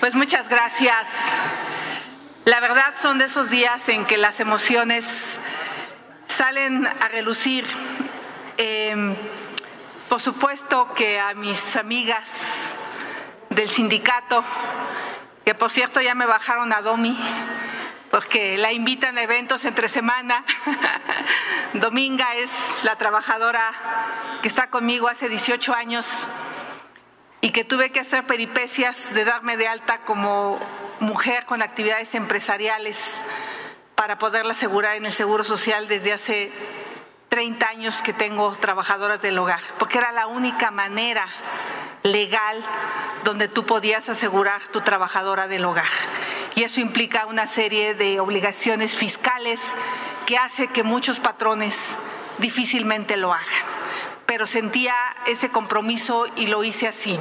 Pues muchas gracias. La verdad son de esos días en que las emociones salen a relucir. Por supuesto que a mis amigas del sindicato, que por cierto ya me bajaron a Domi, porque la invitan a eventos entre semana. Dominga es la trabajadora que está conmigo hace 18 años y que tuve que hacer peripecias de darme de alta como mujer con actividades empresariales para poderla asegurar en el Seguro Social desde hace 30 años que tengo trabajadoras del hogar, porque era la única manera legal donde tú podías asegurar tu trabajadora del hogar. Y eso implica una serie de obligaciones fiscales que hace que muchos patrones difícilmente lo hagan. Pero sentía ese compromiso y lo hice así.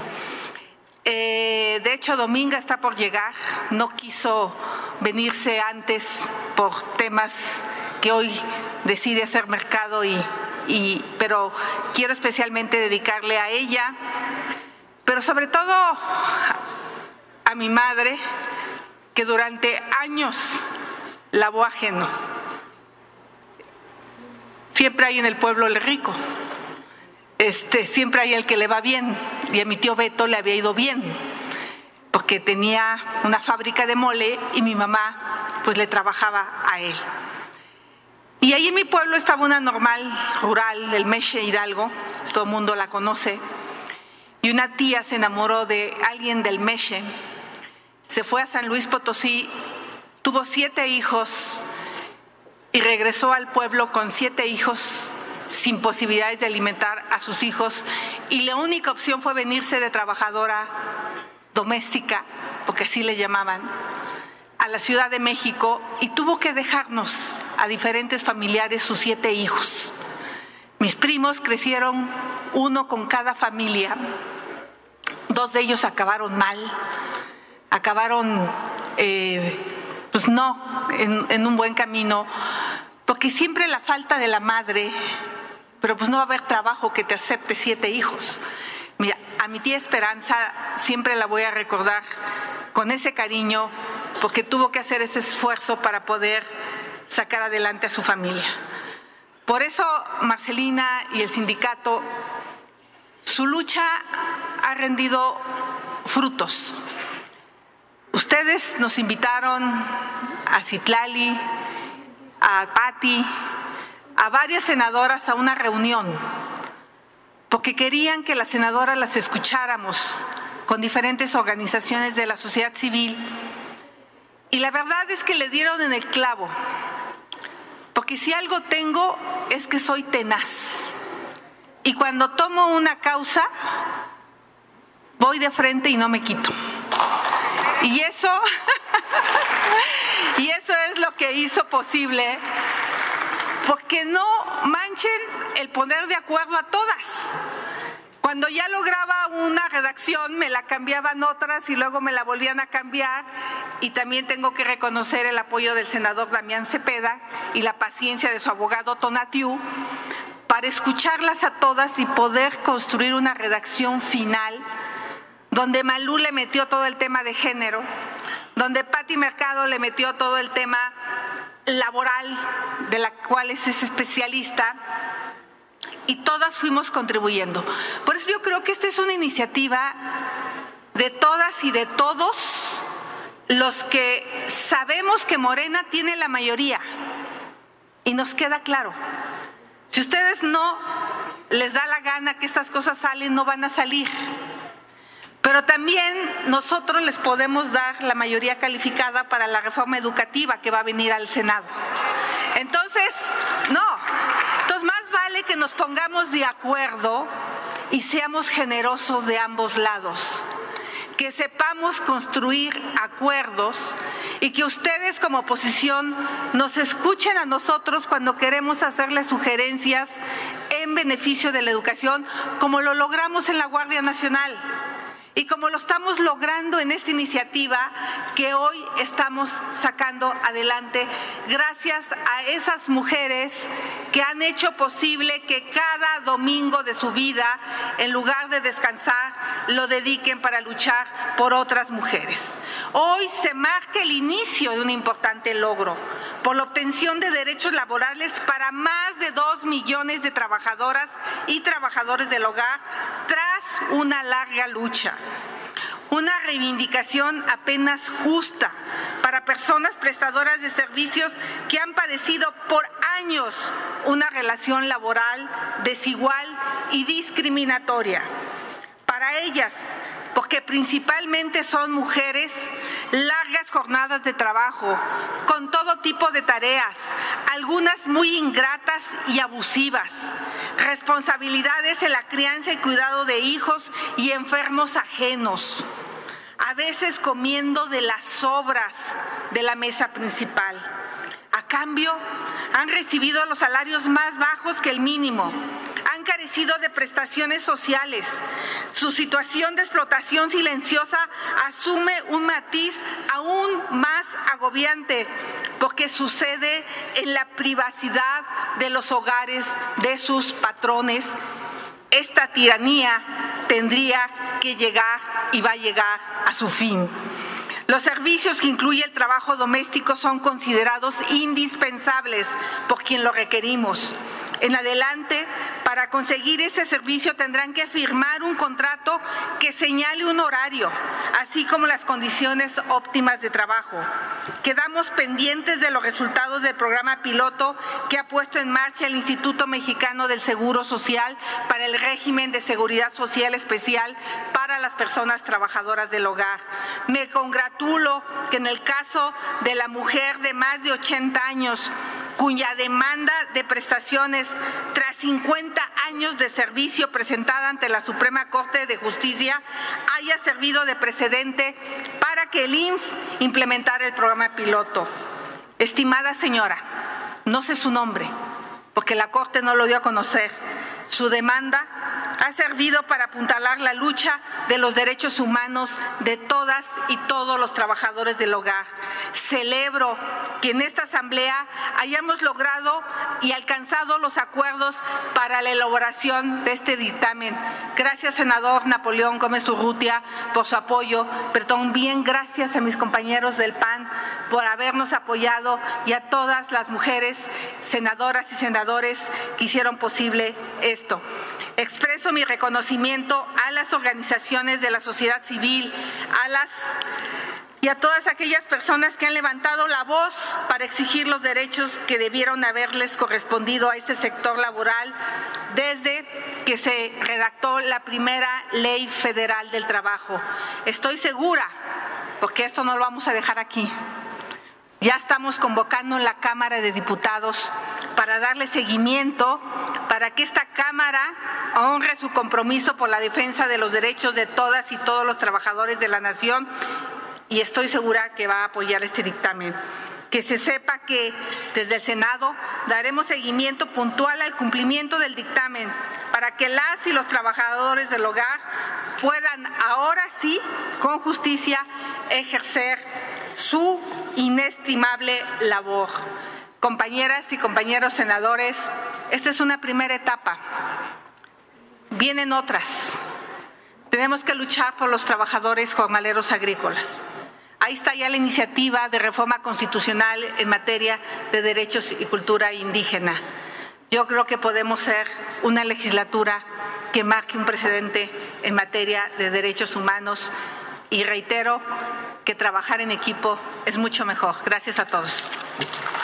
De hecho, Dominga está por llegar, no quiso venirse antes por temas que hoy decide hacer mercado, pero quiero especialmente dedicarle a ella, pero sobre todo a mi madre, que durante años lavó ajeno. Siempre hay en el pueblo el rico. Siempre hay el que le va bien, y a mi tío Beto le había ido bien, porque tenía una fábrica de mole y mi mamá pues le trabajaba a él. Y ahí en mi pueblo estaba una normal rural, el Meche Hidalgo, todo el mundo la conoce, y una tía se enamoró de alguien del Meche, se fue a San Luis Potosí, tuvo 7 hijos y regresó al pueblo con 7 hijos sin posibilidades de alimentar a sus hijos, y la única opción fue venirse de trabajadora doméstica, porque así le llamaban, a la Ciudad de México, y tuvo que dejarnos a diferentes familiares sus 7 hijos. Mis primos crecieron uno con cada familia, 2 de ellos acabaron mal, acabaron pues no en un buen camino, porque siempre la falta de la madre, pero pues no va a haber trabajo que te acepte 7 hijos. Mira, a mi tía Esperanza siempre la voy a recordar con ese cariño, porque tuvo que hacer ese esfuerzo para poder sacar adelante a su familia. Por eso Marcelina y el sindicato, su lucha ha rendido frutos. Ustedes nos invitaron a Citlali, a Pati, a varias senadoras a una reunión, porque querían que las senadoras las escucháramos con diferentes organizaciones de la sociedad civil, y la verdad es que le dieron en el clavo, porque si algo tengo es que soy tenaz, y cuando tomo una causa voy de frente y no me quito. Y eso es lo que hizo posible, porque no manchen el poner de acuerdo a todas. Cuando ya lograba una redacción, me la cambiaban otras y luego me la volvían a cambiar, y también tengo que reconocer el apoyo del senador Damián Cepeda y la paciencia de su abogado Tonatiu para escucharlas a todas y poder construir una redacción final donde Malú le metió todo el tema de género, donde Pati Mercado le metió todo el tema laboral, de la cual es especialista, y todas fuimos contribuyendo. Por eso yo creo que esta es una iniciativa de todas y de todos los que sabemos que Morena tiene la mayoría, y nos queda claro. Si ustedes no les da la gana que estas cosas salen, no van a salir. Pero también nosotros les podemos dar la mayoría calificada para la reforma educativa que va a venir al Senado. Entonces más vale que nos pongamos de acuerdo y seamos generosos de ambos lados, que sepamos construir acuerdos y que ustedes como oposición nos escuchen a nosotros cuando queremos hacerles sugerencias en beneficio de la educación, como lo logramos en la Guardia Nacional. Y como lo estamos logrando en esta iniciativa que hoy estamos sacando adelante, gracias a esas mujeres que han hecho posible que cada domingo de su vida, en lugar de descansar, lo dediquen para luchar por otras mujeres. Hoy se marca el inicio de un importante logro por la obtención de derechos laborales para más de 2 millones de trabajadoras y trabajadores del hogar tras una larga lucha. Una reivindicación apenas justa para personas prestadoras de servicios que han padecido por años una relación laboral desigual y discriminatoria. Para ellas, porque principalmente son mujeres, largas jornadas de trabajo, con todo tipo de tareas, algunas muy ingratas y abusivas, responsabilidades en la crianza y cuidado de hijos y enfermos ajenos, a veces comiendo de las sobras de la mesa principal. A cambio, han recibido los salarios más bajos que el mínimo, han carecido de prestaciones sociales. Su situación de explotación silenciosa asume un matiz aún más agobiante, porque sucede en la privacidad de los hogares de sus patrones. Esta tiranía tendría que llegar y va a llegar a su fin. Los servicios que incluye el trabajo doméstico son considerados indispensables por quien lo requerimos. En adelante, para conseguir ese servicio tendrán que firmar un contrato que señale un horario, así como las condiciones óptimas de trabajo. Quedamos pendientes de los resultados del programa piloto que ha puesto en marcha el Instituto Mexicano del Seguro Social para el régimen de seguridad social especial para las personas trabajadoras del hogar. Me congratulo que en el caso de la mujer de más de 80 años, cuya demanda de prestaciones tras 50 años de servicio presentada ante la Suprema Corte de Justicia haya servido de precedente para que el IMSS implementara el programa piloto. Estimada señora, no sé su nombre, porque la Corte no lo dio a conocer. Su demanda ha servido para apuntalar la lucha de los derechos humanos de todas y todos los trabajadores del hogar. Celebro que en esta asamblea hayamos logrado y alcanzado los acuerdos para la elaboración de este dictamen. Gracias, senador Napoleón Gómez Urrutia, por su apoyo, pero también gracias a mis compañeros del PAN por habernos apoyado y a todas las mujeres senadoras y senadores que hicieron posible esto. Expreso mi reconocimiento a las organizaciones de la sociedad civil, y a todas aquellas personas que han levantado la voz para exigir los derechos que debieron haberles correspondido a este sector laboral desde que se redactó la primera Ley Federal del Trabajo. Estoy segura, porque esto no lo vamos a dejar aquí. Ya estamos convocando en la Cámara de Diputados para darle seguimiento, para que esta Cámara honre su compromiso por la defensa de los derechos de todas y todos los trabajadores de la nación, y estoy segura que va a apoyar este dictamen. Que se sepa que desde el Senado daremos seguimiento puntual al cumplimiento del dictamen para que las y los trabajadores del hogar puedan ahora sí, con justicia, ejercer su inestimable labor. Compañeras y compañeros senadores, esta es una primera etapa. Vienen otras. Tenemos que luchar por los trabajadores jornaleros agrícolas. Ahí está ya la iniciativa de reforma constitucional en materia de derechos y cultura indígena. Yo creo que podemos ser una legislatura que marque un precedente en materia de derechos humanos, y reitero que trabajar en equipo es mucho mejor. Gracias a todos.